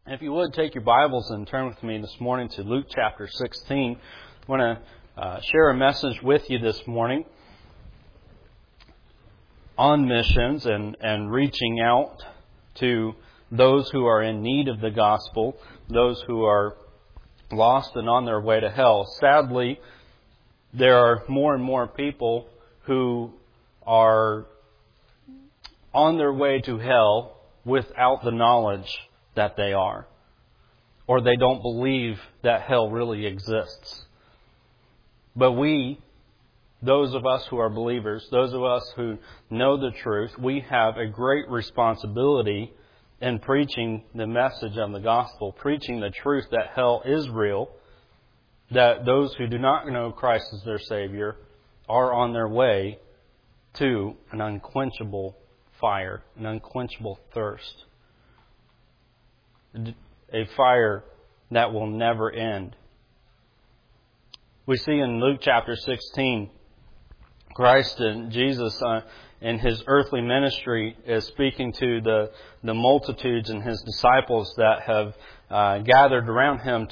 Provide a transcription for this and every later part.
If you would, take your Bibles and turn with me this morning to Luke chapter 16. I want to share a message with you this morning on missions and reaching out to those who are in need of the gospel, those who are lost and on their way to hell. Sadly, there are more and more people who are on their way to hell without the knowledge that they are, or they don't believe that hell really exists. But we, those of us who are believers, those of us who know the truth, we have a great responsibility in preaching the message of the gospel, preaching the truth that hell is real, that those who do not know Christ as their Savior are on their way to an unquenchable fire, an unquenchable thirst. A fire that will never end. We see in Luke chapter 16, Christ and Jesus in His earthly ministry is speaking to the multitudes and His disciples that have gathered around Him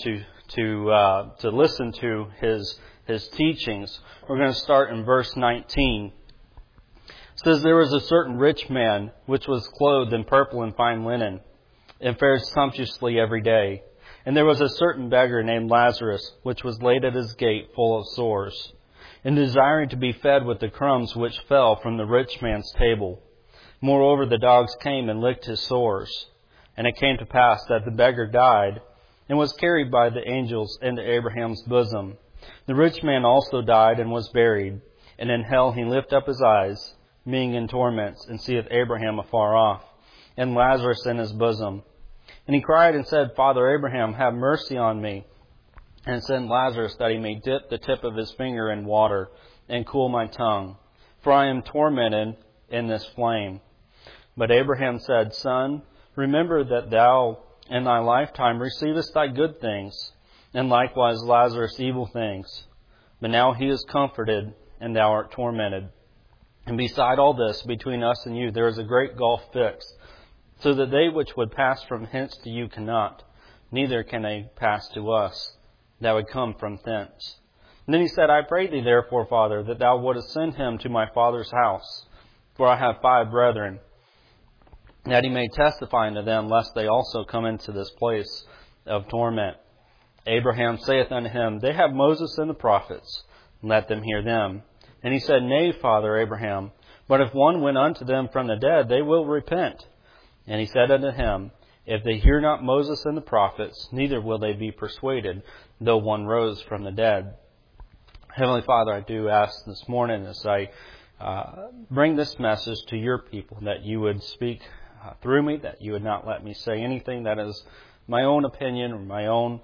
to listen to His teachings. We're going to start in verse 19. It says, "There was a certain rich man which was clothed in purple and fine linen, and fared sumptuously every day. And there was a certain beggar named Lazarus, which was laid at his gate full of sores, and desiring to be fed with the crumbs which fell from the rich man's table. Moreover, the dogs came and licked his sores. And it came to pass that the beggar died, and was carried by the angels into Abraham's bosom. The rich man also died and was buried. And in hell he lifted up his eyes, being in torments, and seeth Abraham afar off, and Lazarus in his bosom. And he cried and said, Father Abraham, have mercy on me, and send Lazarus that he may dip the tip of his finger in water, and cool my tongue, for I am tormented in this flame. But Abraham said, Son, remember that thou in thy lifetime receivest thy good things, and likewise Lazarus evil things. But now he is comforted, and thou art tormented. And beside all this, between us and you, there is a great gulf fixed, so that they which would pass from hence to you cannot, neither can they pass to us that would come from thence. And then he said, I pray thee therefore, Father, that thou wouldest send him to my father's house, for I have 5 brethren, that he may testify unto them, lest they also come into this place of torment. Abraham saith unto him, They have Moses and the prophets, let them hear them. And he said, Nay, Father Abraham, but if one went unto them from the dead, they will repent. And he said unto him, If they hear not Moses and the prophets, neither will they be persuaded, though one rose from the dead. Heavenly Father, I do ask this morning as I bring this message to your people, that you would speak through me, that you would not let me say anything that is my own opinion or my own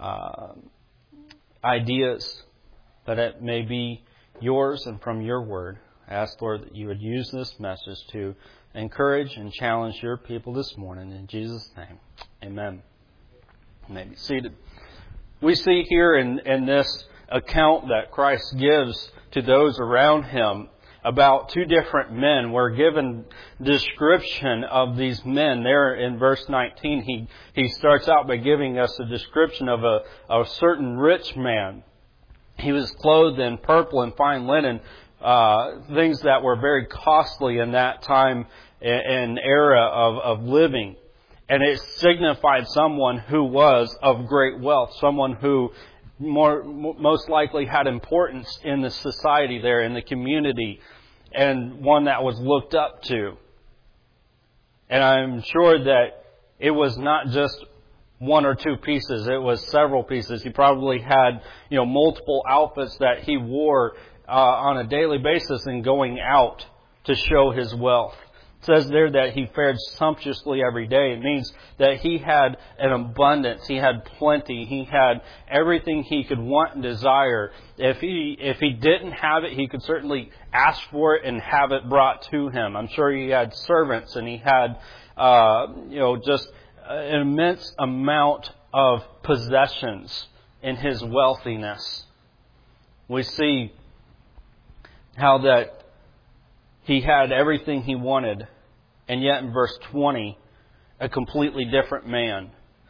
ideas, but it may be yours and from your word. I ask, Lord, that you would use this message to encourage and challenge your people this morning. In Jesus' name, amen. You may be seated. We see here in this account that Christ gives to those around him about 2 different men. We're given description of these men. There in verse 19, he starts out by giving us a description of a certain rich man. He was clothed in purple and fine linen, things that were very costly in that time and era of living. And it signified someone who was of great wealth, someone who most likely had importance in the society there, in the community, and one that was looked up to. And I'm sure that it was not just 1 or 2 pieces, it was several pieces. He probably had, multiple outfits that he wore on a daily basis and going out to show his wealth. It says there that he fared sumptuously every day. It means that he had an abundance. He had plenty. He had everything he could want and desire. If he didn't have it, he could certainly ask for it and have it brought to him. I'm sure he had servants, and he had, just an immense amount of possessions in his wealthiness. We see how that he had everything he wanted, and yet in verse 20, a completely different man.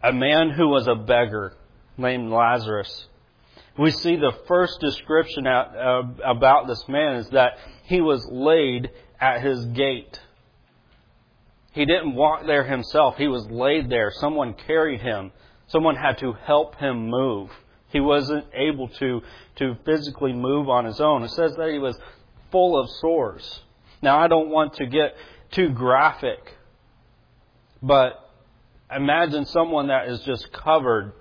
a man who was a beggar named Lazarus. We see the first description about this man is that he was laid at his gate. He didn't walk there himself. He was laid there. Someone carried him. Someone had to help him move. He wasn't able to physically move on his own. It says that he was full of sores. Now, I don't want to get too graphic, but imagine someone that is just covered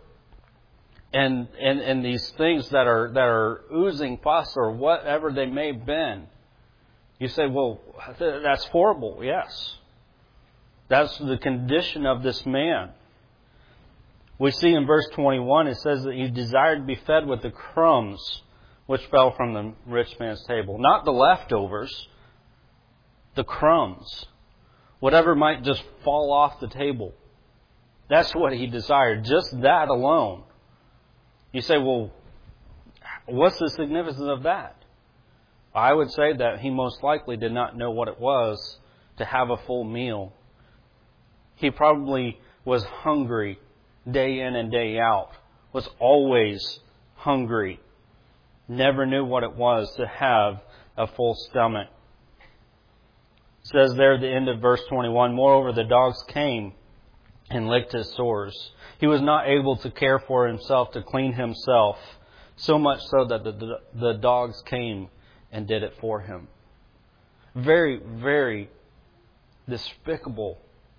and these things that are oozing pus or whatever they may have been. You say, well, that's horrible. Yes. That's the condition of this man. We see in verse 21, it says that he desired to be fed with the crumbs which fell from the rich man's table. Not the leftovers, the crumbs. Whatever might just fall off the table. That's what he desired. Just that alone. You say, well, what's the significance of that? I would say that he most likely did not know what it was to have a full meal. He probably was hungry day in and day out, was always hungry, never knew what it was to have a full stomach. It says there at the end of verse 21, moreover, the dogs came and licked his sores. He was not able to care for himself, to clean himself, so much so that the dogs came and did it for him. Very, very despicable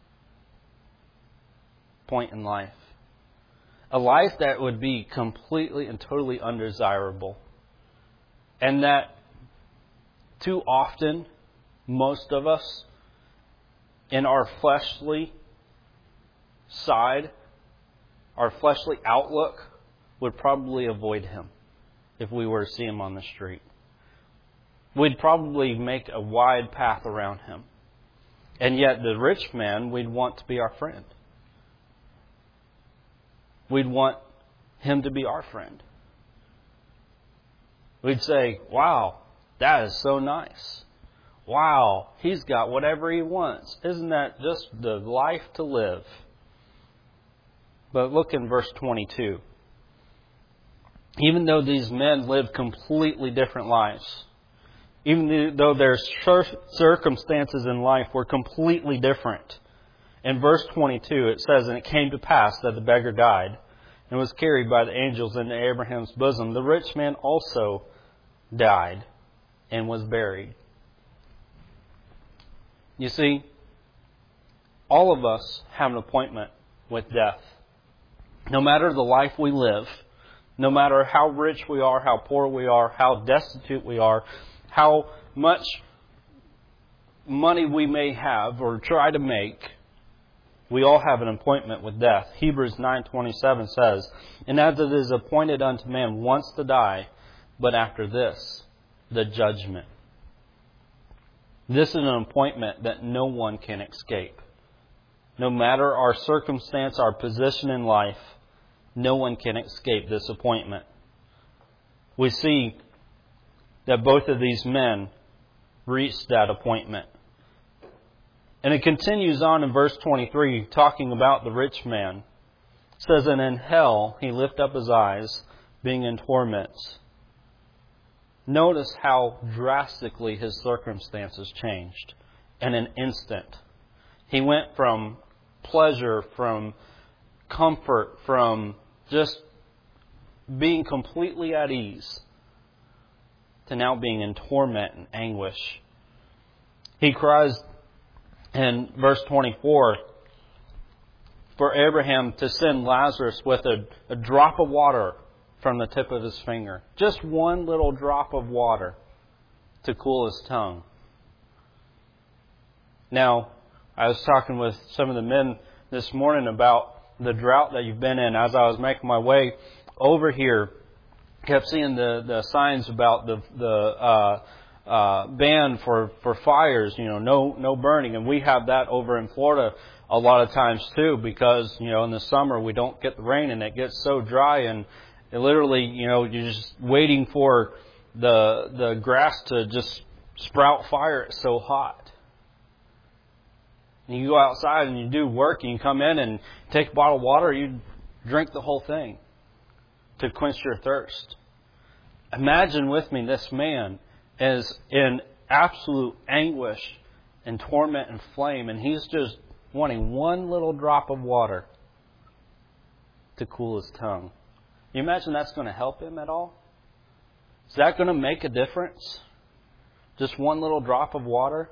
point in life. A life that would be completely and totally undesirable. And that too often, most of us, in our fleshly side, our fleshly outlook, would probably avoid him if we were to see him on the street. We'd probably make a wide path around him. And yet the rich man, we'd want to be our friend. We'd want him to be our friend. We'd say, wow, that is so nice. Wow, he's got whatever he wants. Isn't that just the life to live? But look in verse 22. Even though these men lived completely different lives, even though their circumstances in life were completely different, in verse 22 it says, and it came to pass that the beggar died and was carried by the angels into Abraham's bosom. The rich man also died and was buried. You see, all of us have an appointment with death. No matter the life we live, no matter how rich we are, how poor we are, how destitute we are, how much money we may have or try to make, we all have an appointment with death. Hebrews 9:27 says, and as it is appointed unto man once to die, but after this, the judgment. This is an appointment that no one can escape. No matter our circumstance, our position in life, no one can escape this appointment. We see that both of these men reached that appointment. And it continues on in verse 23, talking about the rich man. It says, and in hell he lift up his eyes, being in torments. Notice how drastically his circumstances changed in an instant. He went from pleasure, from comfort, from just being completely at ease, to now being in torment and anguish. He cries in verse 24 for Abraham to send Lazarus with a drop of water from the tip of his finger. Just one little drop of water to cool his tongue. Now, I was talking with some of the men this morning about the drought that you've been in. As I was making my way over here, kept seeing the signs about the ban for fires, no burning. And we have that over in Florida a lot of times too, because, in the summer we don't get the rain and it gets so dry, and it literally, you're just waiting for the grass to just sprout fire. It's so hot. And you go outside and you do work and you come in and take a bottle of water, you drink the whole thing to quench your thirst. Imagine with me this man is in absolute anguish and torment and flame, and he's just wanting one little drop of water to cool his tongue. You imagine that's going to help him at all? Is that going to make a difference? Just one little drop of water?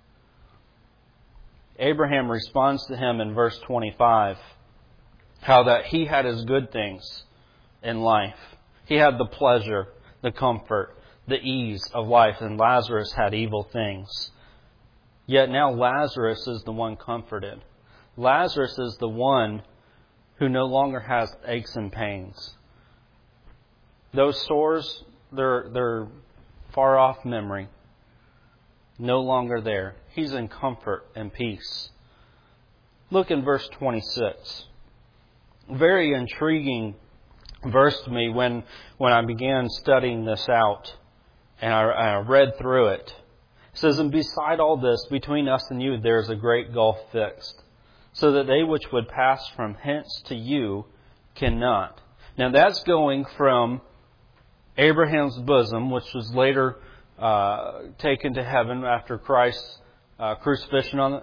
Abraham responds to him in verse 25, how that he had his good things in life. He had the pleasure, the comfort, the ease of life, and Lazarus had evil things. Yet now Lazarus is the one comforted. Lazarus is the one who no longer has aches and pains. Those sores, they're far off memory. No longer there. He's in comfort and peace. Look in verse 26. Very intriguing verse to me when I began studying this out and I read through it. It says, "And beside all this, between us and you, there is a great gulf fixed, so that they which would pass from hence to you cannot." Now that's going from Abraham's bosom, which was later taken to heaven after Christ's crucifixion on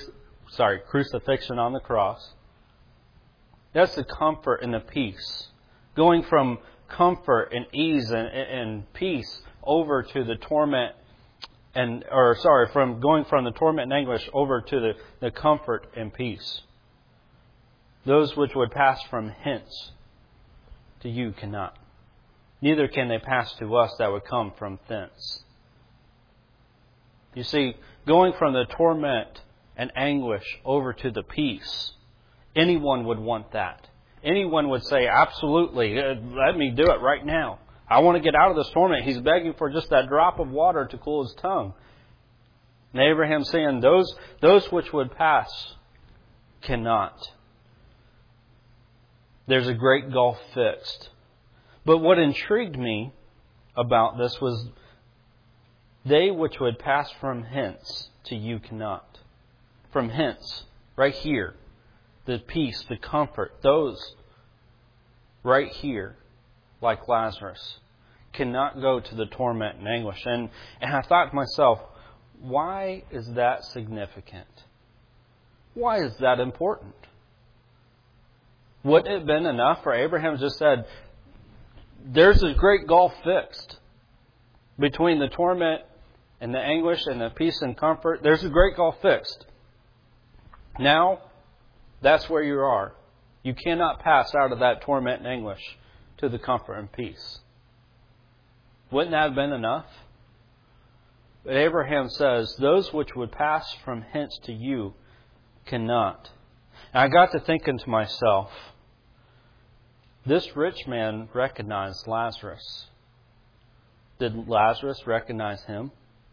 the cross. That's the comfort and the peace. Going from comfort and ease and peace over to the torment from the torment and anguish over to the comfort and peace. Those which would pass from hence to you cannot. Neither can they pass to us that would come from thence. You see, going from the torment and anguish over to the peace, anyone would want that. Anyone would say, absolutely, let me do it right now. I want to get out of this torment. He's begging for just that drop of water to cool his tongue. And Abraham's saying, those which would pass cannot. There's a great gulf fixed. But what intrigued me about this was, they which would pass from hence to you cannot. From hence, right here, the peace, the comfort, those right here, like Lazarus, cannot go to the torment and anguish. And I thought to myself, why is that significant? Why is that important? Wouldn't it have been enough for Abraham to just said, there's a great gulf fixed between the torment and the anguish and the peace and comfort. There's a great gulf fixed. Now, that's where you are. You cannot pass out of that torment and anguish to the comfort and peace. Wouldn't that have been enough? But Abraham says, those which would pass from hence to you cannot. And I got to thinking to myself, this rich man recognized Lazarus. Did Lazarus recognize him?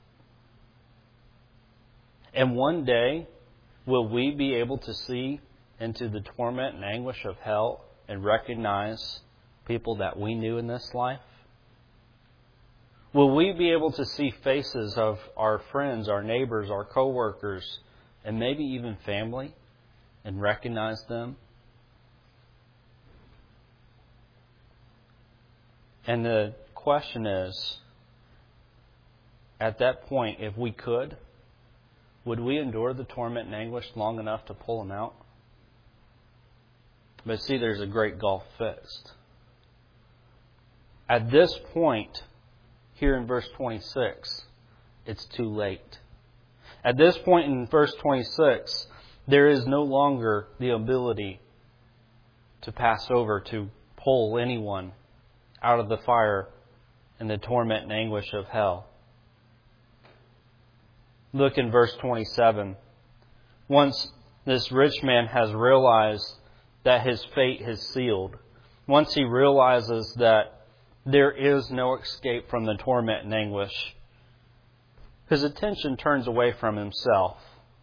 And one day, will we be able to see into the torment and anguish of hell and recognize people that we knew in this life? Will we be able to see faces of our friends, our neighbors, our co-workers, and maybe even family and recognize them? And the question is, at that point, if we could, would we endure the torment and anguish long enough to pull them out? But see, there's a great gulf fixed. At this point, here in verse 26, it's too late. At this point in verse 26, there is no longer the ability to pass over, to pull anyone out of the fire and the torment and anguish of hell. Look in verse 27. Once this rich man has realized that his fate is sealed, once he realizes that there is no escape from the torment and anguish, his attention turns away from himself.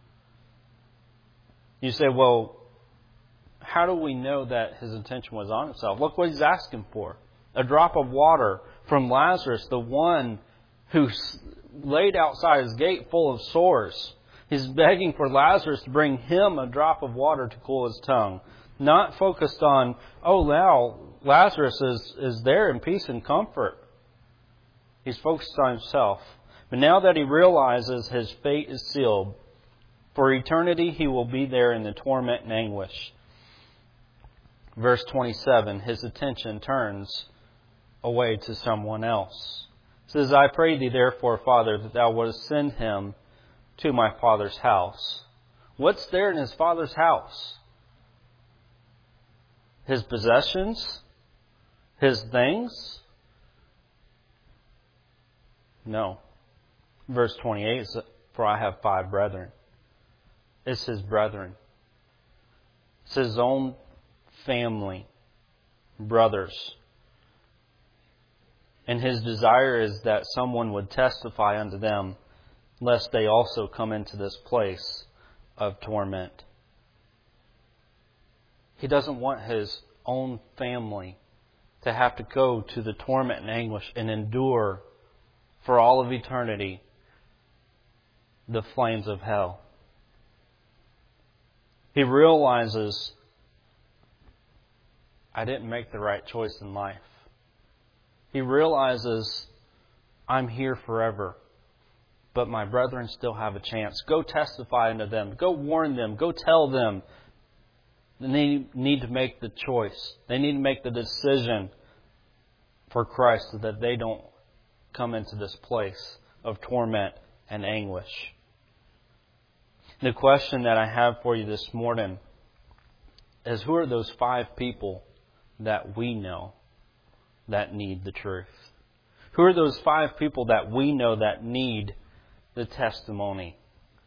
You say, well, how do we know that his attention was on himself? Look what he's asking for. A drop of water from Lazarus, the one who laid outside his gate full of sores, He's begging for Lazarus to bring him a drop of water to cool his tongue. Not focused on, oh, now Lazarus is there in peace and comfort. He's focused on himself. But now that he realizes his fate is sealed, for eternity he will be there in the torment and anguish. Verse 27, his attention turns away to someone else. It says, I pray thee therefore, Father, that thou wouldest send him to my father's house. What's there in his father's house? His possessions? His things? No. Verse 28 is, for I have 5 brethren. It's his brethren. It's his own family, brothers. And his desire is that someone would testify unto them, lest they also come into this place of torment. He doesn't want his own family to have to go to the torment and anguish and endure for all of eternity the flames of hell. He realizes, I didn't make the right choice in life. He realizes, I'm here forever, but my brethren still have a chance. Go testify unto them. Go warn them. Go tell them. They need to make the choice. They need to make the decision for Christ so that they don't come into this place of torment and anguish. The question that I have for you this morning is, who are those 5 people that we know that need the truth? Who are those 5 people that we know that need the testimony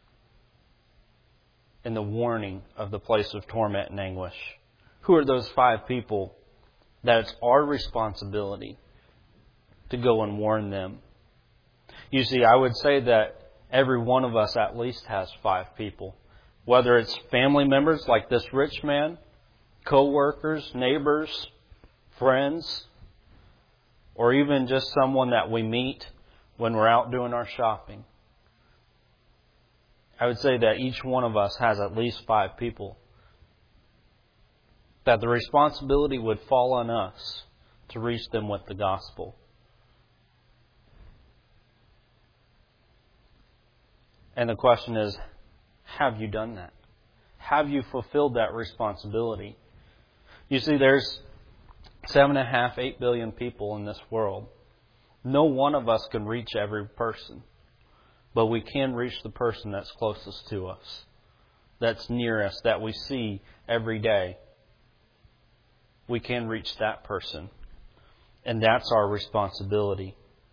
and the warning of the place of torment and anguish? Who are those 5 people that it's our responsibility to go and warn them? You see, I would say that every one of us at least has 5 people. Whether it's family members like this rich man, co-workers, neighbors, friends, or even just someone that we meet when we're out doing our shopping. I would say that each one of us has at least 5 people that the responsibility would fall on us to reach them with the gospel. And the question is, have you done that? Have you fulfilled that responsibility? You see, there's 7.5, 8 billion people in this world. No one of us can reach every person. But we can reach the person that's closest to us, that's near us, that we see every day. We can reach that person. And that's our responsibility.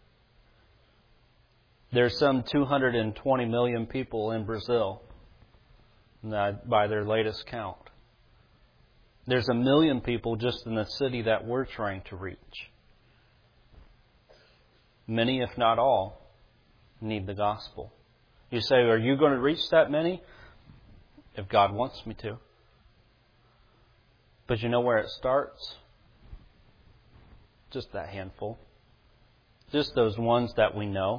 There's some 220 million people in Brazil, by their latest count. There's 1 million people just in the city that we're trying to reach. Many, if not all, need the gospel. You say, are you going to reach that many? If God wants me to. But you know where it starts? Just that handful. Just those ones that we know.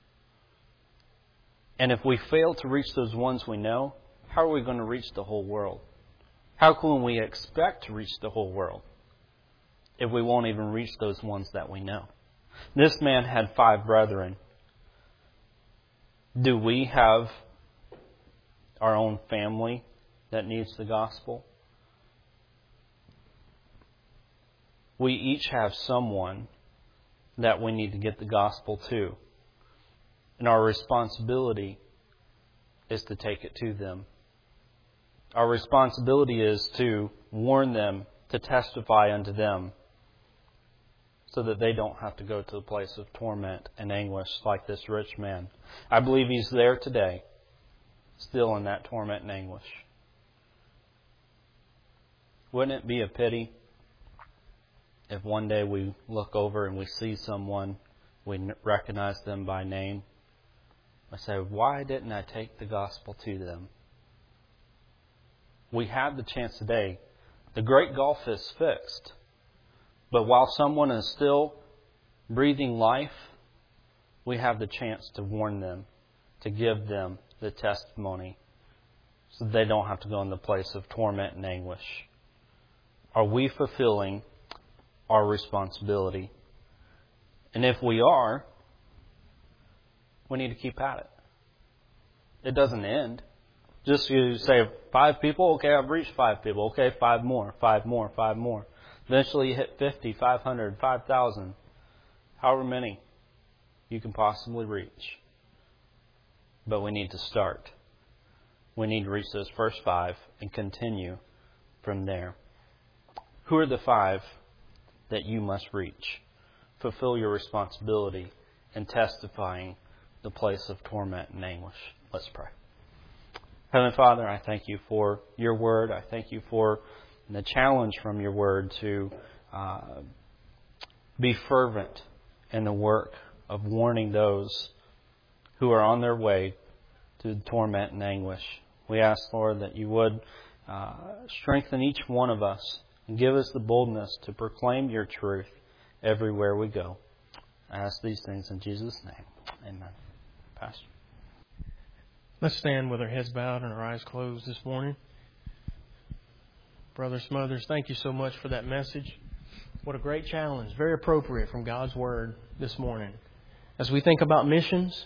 And if we fail to reach those ones we know, how are we going to reach the whole world? How can we expect to reach the whole world if we won't even reach those ones that we know? This man had 5 brethren. Do we have our own family that needs the gospel? We each have someone that we need to get the gospel to. And our responsibility is to take it to them. Our responsibility is to warn them, to testify unto them, so that they don't have to go to the place of torment and anguish like this rich man. I believe he's there today, still in that torment and anguish. Wouldn't it be a pity if one day we look over and we see someone, we recognize them by name, I say, why didn't I take the gospel to them? We have the chance today. The great gulf is fixed. But while someone is still breathing life, we have the chance to warn them, to give them the testimony so they don't have to go in the place of torment and anguish? Are we fulfilling our responsibility? And if we are, we need to keep at it. It doesn't end. Just you say 5 people, okay, I've reached 5 people. Okay, 5 more, 5 more, 5 more. Eventually you hit 50, 500, 5,000. However many you can possibly reach. But we need to start. We need to reach those first 5 and continue from there. Who are the 5 that you must reach? Fulfill your responsibility in testifying the place of torment and anguish. Let's pray. Heavenly Father, I thank you for your word. I thank you for the challenge from your word to be fervent in the work of warning those who are on their way to torment and anguish. We ask, Lord, that you would strengthen each one of us and give us the boldness to proclaim your truth everywhere we go. I ask these things in Jesus' name. Amen. Pastor. Let's stand with our heads bowed and our eyes closed this morning. Brothers, mothers, thank you so much for that message. What a great challenge. Very appropriate from God's Word this morning. As we think about missions,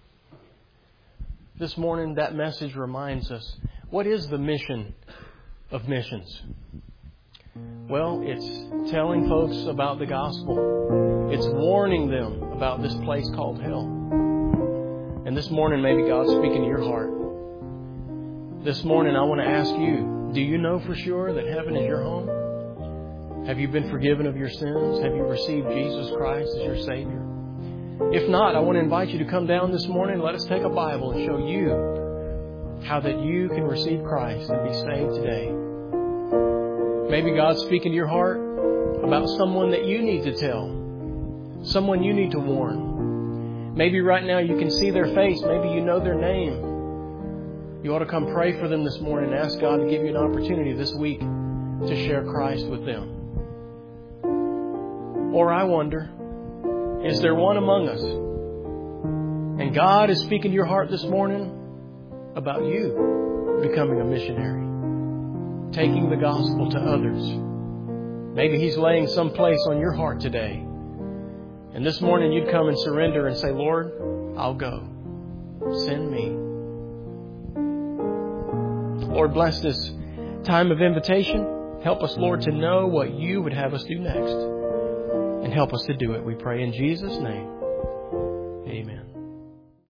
this morning that message reminds us, what is the mission of missions? Well, it's telling folks about the gospel. It's warning them about this place called hell. And this morning, maybe God's speaking to your heart. This morning, I want to ask you, do you know for sure that heaven is your home? Have you been forgiven of your sins? Have you received Jesus Christ as your Savior? If not, I want to invite you to come down this morning. Let us take a Bible and show you how that you can receive Christ and be saved today. Maybe God's speaking to your heart about someone that you need to tell, someone you need to warn. Maybe right now you can see their face. Maybe you know their name. You ought to come pray for them this morning and ask God to give you an opportunity this week to share Christ with them. Or I wonder, is there one among us? And God is speaking to your heart this morning about you becoming a missionary, taking the gospel to others. Maybe He's laying some place on your heart today. And this morning you'd come and surrender and say, Lord, I'll go. Send me. Lord, bless this time of invitation. Help us, Lord, to know what you would have us do next. And help us to do it, we pray in Jesus' name.